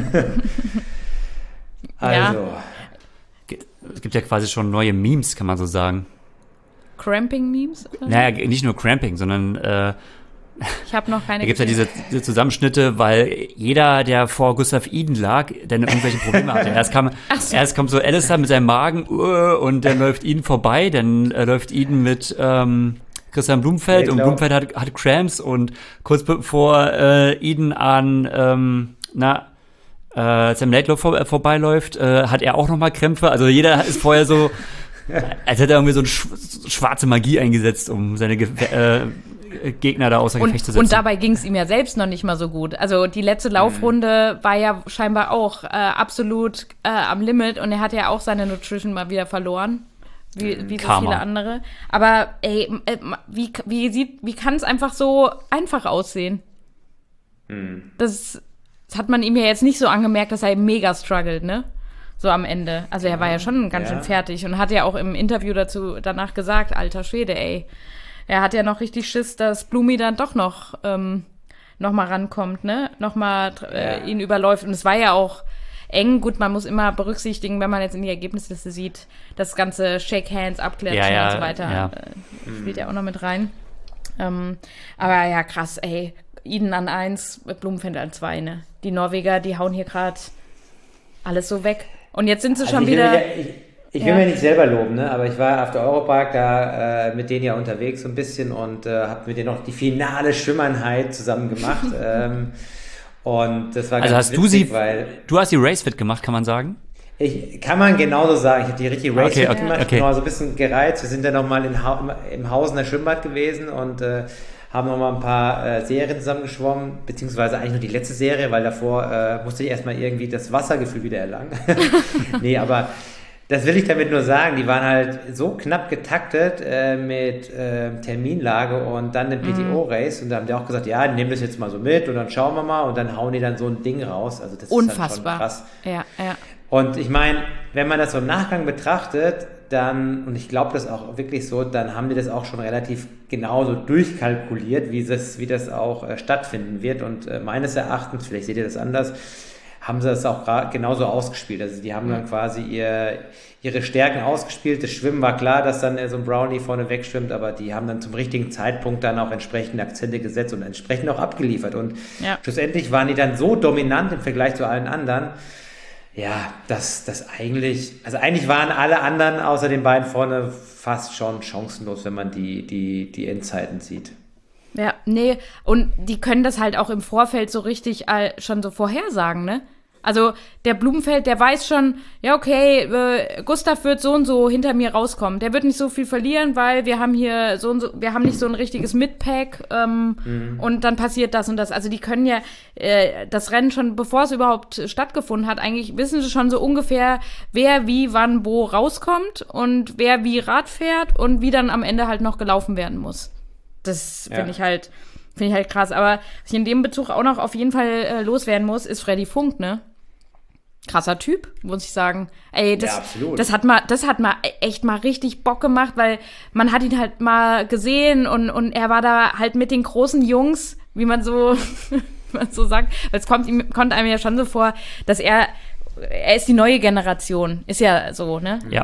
Also. Ja. Es gibt ja quasi schon neue Memes, kann man so sagen. Cramping-Memes? Naja, nicht nur Cramping, sondern ich habe noch keine. Da gibt es ja diese Zusammenschnitte, weil jeder, der vor Gustav Iden lag, dann irgendwelche Probleme hatte. Erst kommt so Alistair mit seinem Magen und dann läuft Iden vorbei, dann läuft Iden mit Christian Blumfeld und Blumfeld hat Cramps und kurz bevor Iden an Sam Laidlaw vorbeiläuft, hat er auch nochmal Krämpfe. Also jeder ist vorher so, als hätte er irgendwie so eine schwarze Magie eingesetzt, um seine Gegner da außer Gefecht zu setzen. Und dabei ging es ihm ja selbst noch nicht mal so gut. Also die letzte Laufrunde war ja scheinbar auch absolut am Limit und er hat ja auch seine Nutrition mal wieder verloren. Wie so viele andere. Aber ey, wie kann es einfach so einfach aussehen? Das hat man ihm ja jetzt nicht so angemerkt, dass er mega struggelt, ne? So am Ende. Also er war ja schon ganz schön fertig und hat ja auch im Interview danach gesagt, alter Schwede, ey. Er hat ja noch richtig Schiss, dass Blumi dann doch noch mal rankommt, ne? Nochmal ihn überläuft. Und es war ja auch eng. Gut, man muss immer berücksichtigen, wenn man jetzt in die Ergebnisliste sieht, das ganze Shake Hands, Abklatschen und so weiter spielt ja auch noch mit rein. Aber ja, krass, ey. Iden an 1, Blumfeld an 2, ne? Die Norweger, die hauen hier gerade alles so weg. Und jetzt sind sie schon wieder... Ich will mir nicht selber loben, ne? Aber ich war auf der Europark da mit denen ja unterwegs so ein bisschen und habe mit denen noch die finale Schwimmeinheit zusammen gemacht. Und das war ganz witzig, weil... Du hast die Racefit gemacht, kann man sagen? Kann man genauso sagen. Ich habe die richtig Racefit gemacht. Okay. Genau, so ein bisschen gereizt. Wir sind dann nochmal im Hausener Schwimmbad gewesen und haben nochmal ein paar Serien zusammengeschwommen, beziehungsweise eigentlich nur die letzte Serie, weil davor musste ich erstmal irgendwie das Wassergefühl wieder erlangen. Nee, aber das will ich damit nur sagen, die waren halt so knapp getaktet mit Terminlage und dann den PTO-Race und da haben die auch gesagt, ja, die nehmen das jetzt mal so mit und dann schauen wir mal und dann hauen die dann so ein Ding raus. Also das unfassbar. Ist halt schon krass. Ja. Und ich meine, wenn man das so im Nachgang betrachtet, dann, und ich glaube das auch wirklich so, dann haben die das auch schon relativ genauso durchkalkuliert, wie das auch stattfinden wird. Und meines Erachtens, vielleicht seht ihr das anders, haben sie das auch genauso ausgespielt. Also die haben dann quasi ihre Stärken ausgespielt. Das Schwimmen war klar, dass dann so ein Brownie vorne wegschwimmt, aber die haben dann zum richtigen Zeitpunkt dann auch entsprechende Akzente gesetzt und entsprechend auch abgeliefert. Und schlussendlich waren die dann so dominant im Vergleich zu allen anderen, ja, dass eigentlich waren alle anderen außer den beiden vorne fast schon chancenlos, wenn man die Endzeiten sieht. Ja, nee, und die können das halt auch im Vorfeld so richtig schon so vorhersagen, ne? Also der Blumfeld, der weiß schon, ja okay, Gustav wird so und so hinter mir rauskommen. Der wird nicht so viel verlieren, weil wir haben hier so und so, wir haben nicht so ein richtiges Midpack und dann passiert das und das. Also die können ja das Rennen schon, bevor es überhaupt stattgefunden hat, eigentlich wissen sie schon so ungefähr, wer wie wann wo rauskommt und wer wie Rad fährt und wie dann am Ende halt noch gelaufen werden muss. Das finde ich halt krass. Aber was ich in dem Bezug auch noch auf jeden Fall loswerden muss, ist Freddy Funk, ne? Krasser Typ, muss ich sagen. Ey, das hat mal echt mal richtig Bock gemacht, weil man hat ihn halt mal gesehen und er war da halt mit den großen Jungs, wie man so sagt. Es kommt einem ja schon so vor, dass er ist die neue Generation. Ist ja so, ne? Ja.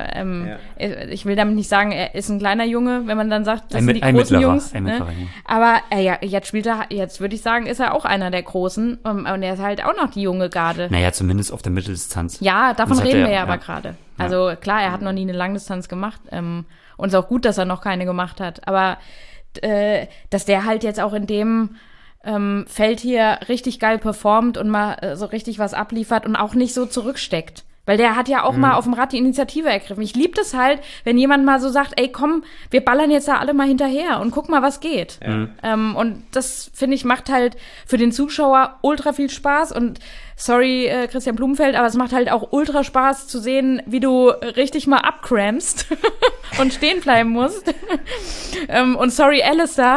Ich will damit nicht sagen, er ist ein kleiner Junge, wenn man dann sagt, das sind die großen Jungs. Ne? Aber jetzt würde ich sagen, ist er auch einer der Großen. Und er ist halt auch noch die junge Garde. Naja, zumindest auf der Mitteldistanz. Ja, davon reden wir ja aber gerade. Also klar, er hat noch nie eine Langdistanz gemacht. Und es ist auch gut, dass er noch keine gemacht hat. Aber dass der halt jetzt auch in dem Feld hier richtig geil performt und mal so richtig was abliefert und auch nicht so zurücksteckt. Weil der hat ja auch mal auf dem Rad die Initiative ergriffen. Ich liebe das halt, wenn jemand mal so sagt, ey komm, wir ballern jetzt da alle mal hinterher und guck mal, was geht. Und das, finde ich, macht halt für den Zuschauer ultra viel Spaß und sorry, Christian Blumfeld, aber es macht halt auch ultra Spaß zu sehen, wie du richtig mal abcrampst und stehen bleiben musst. Und sorry, Alistair,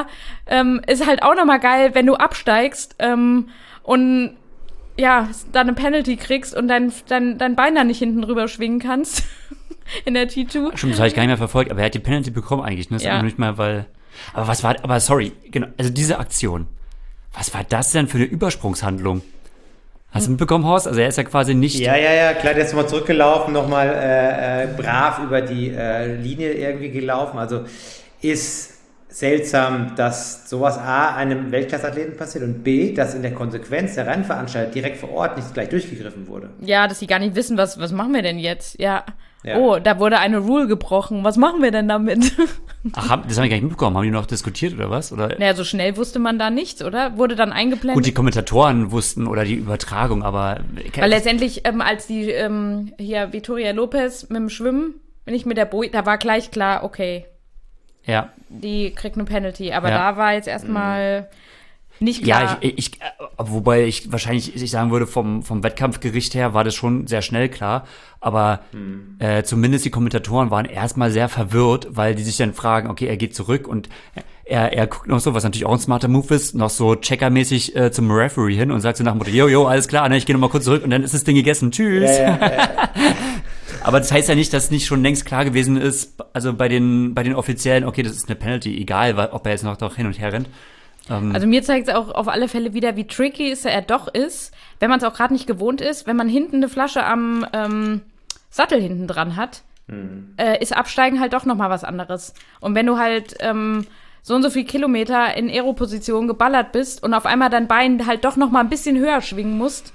ist halt auch nochmal geil, wenn du absteigst und ja, dann eine Penalty kriegst und dein Bein dann nicht hinten rüber schwingen kannst in der T2. Stimmt, das habe ich gar nicht mehr verfolgt, aber er hat die Penalty bekommen eigentlich, ne? Das ist nicht mal, weil. Aber sorry, genau, also diese Aktion. Was war das denn für eine Übersprungshandlung? Hast du mitbekommen, Horst? Also er ist ja quasi nicht... Ja, klar, der ist nochmal zurückgelaufen, nochmal brav über die Linie irgendwie gelaufen. Also ist seltsam, dass sowas A, einem Weltklasseathleten passiert und B, dass in der Konsequenz der Rennveranstalter direkt vor Ort nicht gleich durchgegriffen wurde. Ja, dass sie gar nicht wissen, was machen wir denn jetzt? Ja. Oh, da wurde eine Rule gebrochen. Was machen wir denn damit? Ach, das habe ich gar nicht mitbekommen. Haben die noch diskutiert oder was? Oder? Naja, so schnell wusste man da nichts, oder? Wurde dann eingeblendet? Gut, die Kommentatoren wussten oder die Übertragung, aber... Weil letztendlich, als die hier Victoria Lopez mit dem Schwimmen, nicht mit der Boje, da war gleich klar, okay, ja, die kriegt eine Penalty. Aber da war jetzt erstmal nicht klar. Ja, wobei ich wahrscheinlich sagen würde, vom Wettkampfgericht her war das schon sehr schnell klar. Aber zumindest die Kommentatoren waren erstmal sehr verwirrt, weil die sich dann fragen, okay, er geht zurück und er guckt noch so, was natürlich auch ein smarter Move ist, noch so checkermäßig zum Referee hin und sagt so nach dem Motto, jo, alles klar, ne, ich gehe noch mal kurz zurück und dann ist das Ding gegessen, tschüss. Ja. Aber das heißt ja nicht, dass nicht schon längst klar gewesen ist, also bei den Offiziellen, okay, das ist eine Penalty, egal, ob er jetzt noch hin und her rennt. Also mir zeigt es auch auf alle Fälle wieder, wie tricky er doch ist, wenn man es auch gerade nicht gewohnt ist, wenn man hinten eine Flasche am Sattel hinten dran hat, ist Absteigen halt doch nochmal was anderes. Und wenn du halt so und so viel Kilometer in Aeroposition geballert bist und auf einmal dein Bein halt doch nochmal ein bisschen höher schwingen musst,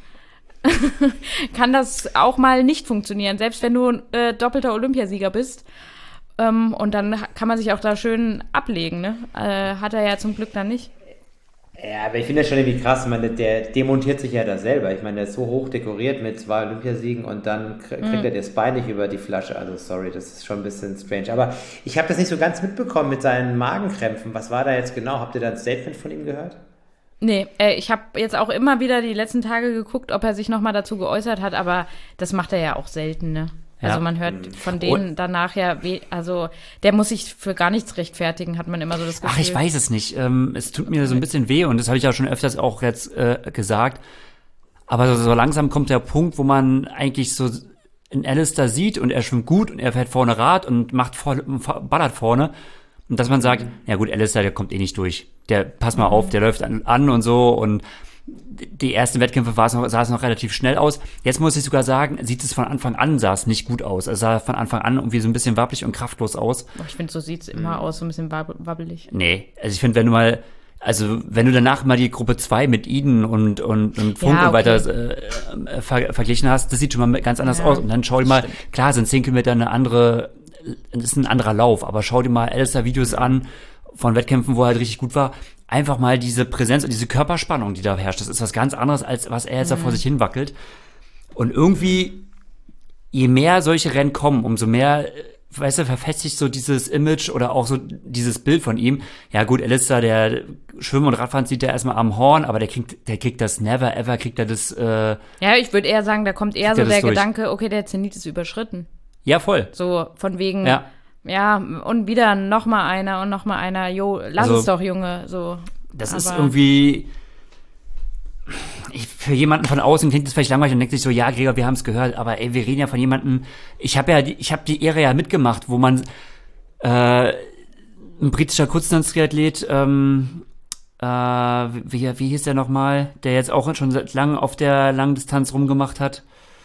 kann das auch mal nicht funktionieren, selbst wenn du doppelter Olympiasieger bist. Und dann kann man sich auch da schön ablegen, ne? Hat er ja zum Glück dann nicht. Ja, aber ich finde das schon irgendwie krass. Ich meine, der demontiert sich ja da selber. Ich meine, der ist so hoch dekoriert mit 2 Olympiasiegen und dann kriegt er das Bein nicht über die Flasche. Also sorry, das ist schon ein bisschen strange. Aber ich habe das nicht so ganz mitbekommen mit seinen Magenkrämpfen. Was war da jetzt genau? Habt ihr da ein Statement von ihm gehört? Nee, ich habe jetzt auch immer wieder die letzten Tage geguckt, ob er sich nochmal dazu geäußert hat, aber das macht er ja auch selten, ne? Also man hört von denen danach ja, also der muss sich für gar nichts rechtfertigen, hat man immer so das Gefühl. Ach, ich weiß es nicht. Es tut mir so ein bisschen weh und das habe ich ja schon öfters auch jetzt gesagt. Aber so langsam kommt der Punkt, wo man eigentlich so in Alistair sieht und er schwimmt gut und er fährt vorne Rad und ballert vorne. Und dass man sagt, ja gut, Alistair, der kommt eh nicht durch. Pass mal auf, der läuft an und so und die ersten Wettkämpfe sah es noch relativ schnell aus. Jetzt muss ich sogar sagen, sieht es von Anfang an, sah es nicht gut aus. Es sah von Anfang an irgendwie so ein bisschen wabbelig und kraftlos aus. Ich finde, so sieht es immer aus, so ein bisschen wabbelig. Nee, also ich finde, wenn du danach mal die Gruppe 2 mit Eden und Funk und weiter verglichen hast, das sieht schon mal ganz anders aus. Und dann schau dir mal, klar sind 10 Kilometer das ist ein anderer Lauf, aber schau dir mal Alistair-Videos an von Wettkämpfen, wo er halt richtig gut war. Einfach mal diese Präsenz und diese Körperspannung, die da herrscht. Das ist was ganz anderes, als was er jetzt da vor sich hin wackelt. Und irgendwie, je mehr solche Rennen kommen, umso mehr, weißt du, verfestigt so dieses Image oder auch so dieses Bild von ihm. Ja gut, Alistair, der Schwimmen und Radfahren zieht er erstmal am Horn, aber der kriegt das never ever, kriegt er das Ja, ich würde eher sagen, da kommt eher so der Gedanke, okay, der Zenit ist überschritten. Ja, voll. So von wegen, ja, und wieder noch mal einer, jo, lass es doch, Junge, so. Das ist irgendwie, für jemanden von außen klingt das vielleicht langweilig und denkt sich so, ja, Gregor, wir haben es gehört, aber ey, wir reden ja von jemandem, ich habe die Ära ja mitgemacht, wo man, ein britischer Kurzdistanz-Triathlet, wie hieß der nochmal, der jetzt auch schon seit langem auf der Langdistanz rumgemacht hat?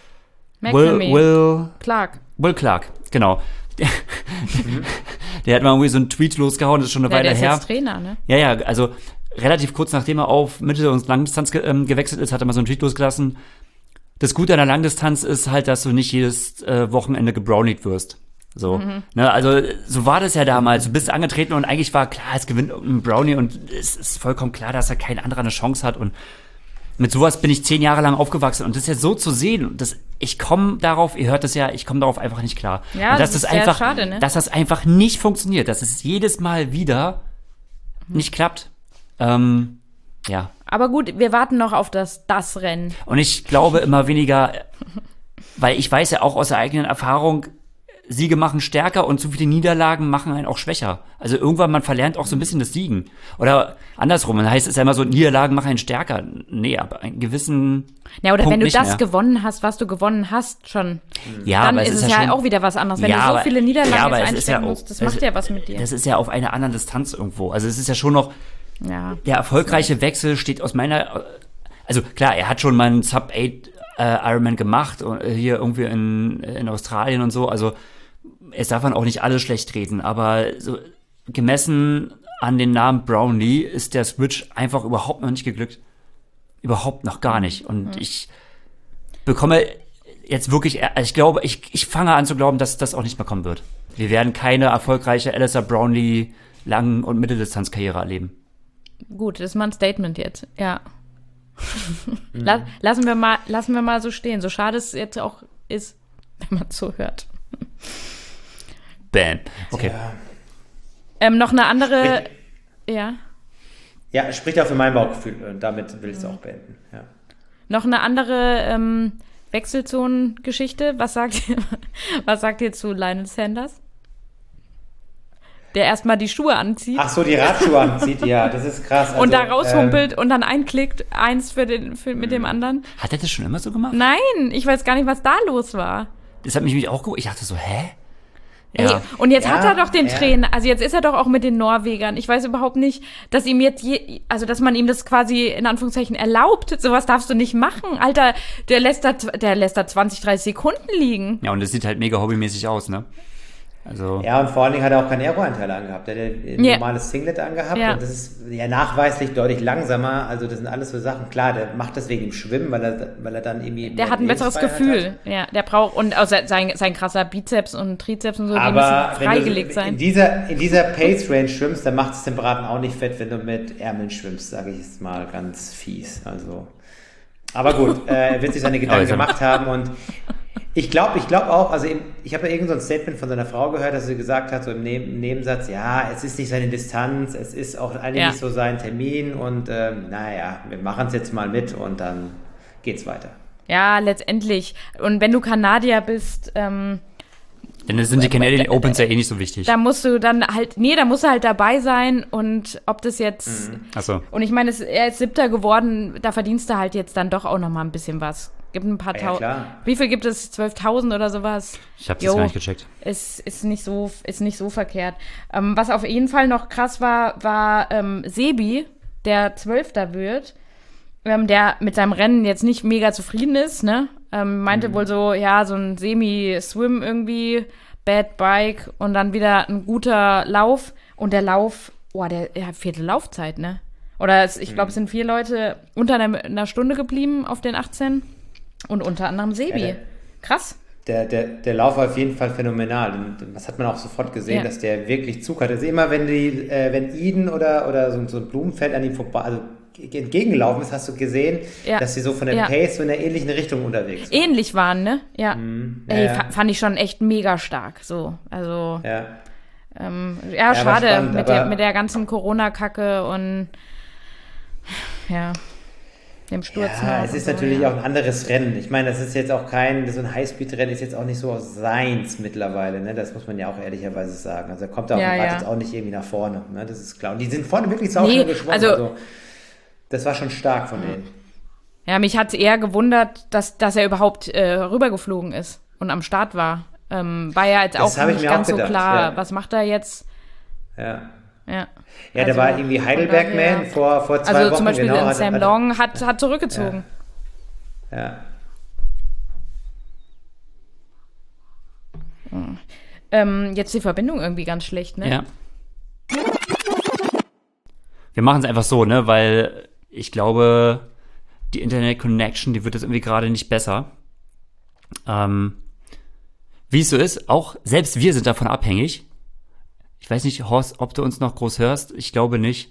Will Clark, genau. Der hat mal irgendwie so einen Tweet losgehauen, das ist schon eine Weile her. Der ist jetzt Trainer, ne? Ja, also relativ kurz nachdem er auf Mittel- und Langdistanz gewechselt ist, hat er mal so einen Tweet losgelassen. Das Gute an der Langdistanz ist halt, dass du nicht jedes Wochenende gebrownied wirst. So, ne, also so war das ja damals. Du bist angetreten und eigentlich war klar, es gewinnt ein Brownie und es ist vollkommen klar, dass da kein anderer eine Chance hat. Und mit sowas bin ich 10 Jahre lang aufgewachsen und das jetzt so zu sehen, ich komme darauf, ihr hört es ja, ich komme darauf einfach nicht klar. Ja, und das ist einfach schade, ne? Dass das einfach nicht funktioniert, dass es jedes Mal wieder nicht klappt. Ja. Aber gut, wir warten noch auf das Rennen. Und ich glaube immer weniger, weil ich weiß ja auch aus der eigenen Erfahrung, Siege machen stärker und zu viele Niederlagen machen einen auch schwächer. Also irgendwann, man verlernt auch so ein bisschen das Siegen. Oder andersrum, dann heißt es ja immer so, Niederlagen machen einen stärker. Nee, aber einen gewissen Ja, oder Punkt wenn du nicht das mehr. gewonnen hast, was du gewonnen hast schon, Ja, dann aber ist es ja ja schon, auch wieder was anderes. Wenn Ja, du so aber- viele Niederlagen aber jetzt es ist ja einstecken auch- musst, das es- macht ja was mit dir. Das ist ja auf einer anderen Distanz irgendwo. Also es ist ja schon noch, Ja. der erfolgreiche Wechsel steht aus meiner, also klar, er hat schon mal einen Sub-8 Ironman gemacht, hier irgendwie in Australien und so, also es darf man auch nicht alles schlecht reden, aber so gemessen an den Namen Brownlee ist der Switch einfach überhaupt noch nicht geglückt. Überhaupt noch gar nicht. Und ich bekomme jetzt wirklich, also ich glaube, ich fange an zu glauben, dass das auch nicht mehr kommen wird. Wir werden keine erfolgreiche Alistair Brownlee Lang- und Mitteldistanzkarriere erleben. Gut, das ist mal ein Statement jetzt, ja. Lassen wir mal so stehen. So schade es jetzt auch ist, wenn man zuhört. Bam. Okay. Noch eine andere, ja. Ja, spricht auch für mein Bauchgefühl und damit will ich es auch beenden. Ja. Noch eine andere Wechselzonen-Geschichte. Was sagt ihr zu Lionel Sanders? Der erstmal die Schuhe anzieht Ach so, die Radschuhe anzieht, ja, das ist krass. Also, und da raushumpelt und dann einklickt, eins mit dem anderen. Hat er das schon immer so gemacht? Nein, ich weiß gar nicht, was da los war. Das hat mich auch gewundert. Ich dachte so, hä? Ey, und jetzt Ja, hat er doch den ja. Trainer, also jetzt ist er doch auch mit den Norwegern. Ich weiß überhaupt nicht, dass ihm jetzt dass man ihm das quasi in Anführungszeichen erlaubt. Sowas darfst du nicht machen. Alter, der lässt da 20, 30 Sekunden liegen. Ja, und das sieht halt mega hobbymäßig aus, ne? Also, Ja, und vor allen Dingen hat er auch keinen Aero-Anteil angehabt. Er hat ein Ja. normales Singlet angehabt Ja. und das ist ja nachweislich deutlich langsamer. Also das sind alles so Sachen. Klar, der macht das wegen dem Schwimmen, weil er dann irgendwie Der hat ein besseres Lebensfreiheit Gefühl. Ja, der braucht, und außer sein krasser Bizeps und Trizeps und so, die Aber müssen wenn freigelegt du sein. in dieser Pace-Range schwimmst, dann macht es den Braten auch nicht fett, wenn du mit Ärmeln schwimmst, sage ich jetzt mal ganz fies. Also, aber gut, er wird sich seine Gedanken gemacht haben und ich glaube auch, also ich habe ja irgend so ein Statement von seiner Frau gehört, dass sie gesagt hat, so im Nebensatz, ja, es ist nicht seine Distanz, es ist auch eigentlich Ja. nicht so sein Termin und naja, wir machen es jetzt mal mit und dann geht's weiter. Ja, letztendlich. Und wenn du Kanadier bist, denn das sind die Canadian Opens ja eh nicht so wichtig. da musst du dann halt, da musst du halt dabei sein und ob das jetzt, Achso. und ich meine, er ist 7. geworden, da verdienst du halt jetzt dann doch auch noch mal ein bisschen was. Gibt ein paar Ja, Tausend. klar. Wie viel gibt es? 12.000 oder sowas? Ich habe das Jo. gar nicht gecheckt. Ist nicht so verkehrt. Was auf jeden Fall noch krass war Sebi, der 12. wird, der mit seinem Rennen jetzt nicht mega zufrieden ist, ne? Meinte wohl so, ja, so ein Semi-Swim irgendwie, Bad Bike und dann wieder ein guter Lauf. Und der Lauf, der hat 4. Laufzeit, ne? Oder ich glaube, es sind 4 Leute unter einer Stunde geblieben auf den 18. Und unter anderem Sebi. Ja, Krass. Der Lauf war auf jeden Fall phänomenal. Und das hat man auch sofort gesehen, Ja. dass der wirklich Zug hatte. Also immer, wenn Eden oder so ein Blumenfeld an ihm vorbei, also entgegengelaufen ist, hast du gesehen, Ja. dass sie so von der Ja. Pace so in einer ähnlichen Richtung unterwegs waren. Ähnlich waren, ne? Ja. Ey, ja. fand ich schon echt mega stark. So, also, Ja. ja, schade spannend, mit der ganzen Corona-Kacke und ja, dem Sturz. Ja, noch es und ist so, natürlich ja. auch ein anderes Rennen. Ich meine, das ist jetzt auch so ein Highspeed-Rennen ist jetzt auch nicht so seins mittlerweile, ne? Das muss man ja auch ehrlicherweise sagen. Also er kommt da auf Ja, dem Rad ja. jetzt auch nicht irgendwie nach vorne, ne? Das ist klar. Und die sind vorne wirklich sauschnell Nee, geschwommen. also- Das war schon stark von denen. Ja, mich hat es eher gewundert, dass er überhaupt rübergeflogen ist und am Start war. War ja jetzt Das auch habe ich nicht mir auch ganz so gedacht, klar, ja. was macht er jetzt? Ja. Ja. Ja, der Also, war irgendwie von Heidelberg-Man daher- vor 2 Wochen. Also zum Beispiel genau, Sam Long hat zurückgezogen. Ja. Jetzt die Verbindung irgendwie ganz schlecht, ne? Ja. Wir machen es einfach so, ne, weil ich glaube, die Internet Connection, die wird jetzt irgendwie gerade nicht besser. Wie es so ist, auch selbst wir sind davon abhängig. Ich weiß nicht, Horst, ob du uns noch groß hörst. Ich glaube nicht.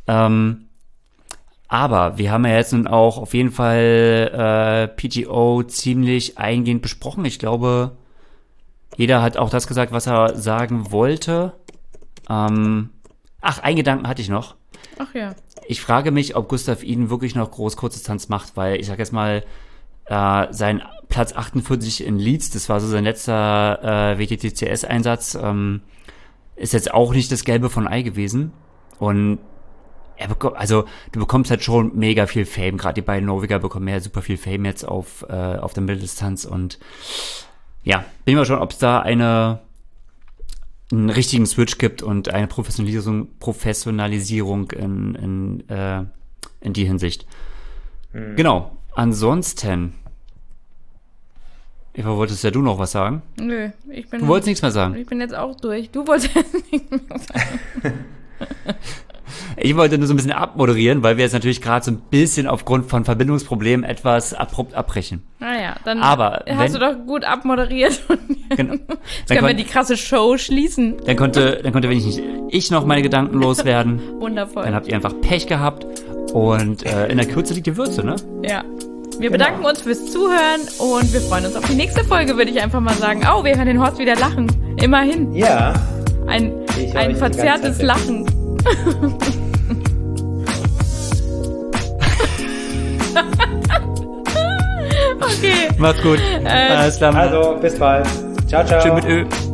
Aber wir haben ja jetzt nun auch auf jeden Fall PGO ziemlich eingehend besprochen. Ich glaube, jeder hat auch das gesagt, was er sagen wollte. Einen Gedanken hatte ich noch. Ach ja. Ich frage mich, ob Gustav Iden wirklich noch Kurzdistanz macht, weil ich sag jetzt mal, sein Platz 48 in Leeds, das war so sein letzter WTTCS-Einsatz, ist jetzt auch nicht das Gelbe von Ei gewesen. Und du bekommst halt schon mega viel Fame. Gerade die beiden Norweger bekommen ja super viel Fame jetzt auf der Mitteldistanz. Und ja, bin mal schon, ob es da einen richtigen Switch gibt und eine Professionalisierung in die Hinsicht. Genau. Ansonsten, Eva, wolltest ja du noch was sagen? Nö, du wolltest nichts mehr sagen. Ich bin jetzt auch durch. Du wolltest nichts mehr sagen. Ich wollte nur so ein bisschen abmoderieren, weil wir jetzt natürlich gerade so ein bisschen aufgrund von Verbindungsproblemen etwas abrupt abbrechen. Naja, dann hast du doch gut abmoderiert. Genau. Jetzt können wir die krasse Show schließen. Dann konnte wenigstens ich noch meine Gedanken loswerden. Wundervoll. Dann habt ihr einfach Pech gehabt und in der Kürze liegt die Würze, ne? Ja. Wir bedanken uns fürs Zuhören und wir freuen uns auf die nächste Folge, würde ich einfach mal sagen. Oh, wir hören den Horst wieder lachen. Immerhin. Ja. Ein verzerrtes Lachen. Okay. Macht's gut. Also, bis bald. Ciao, ciao. Tschüss mit Ö.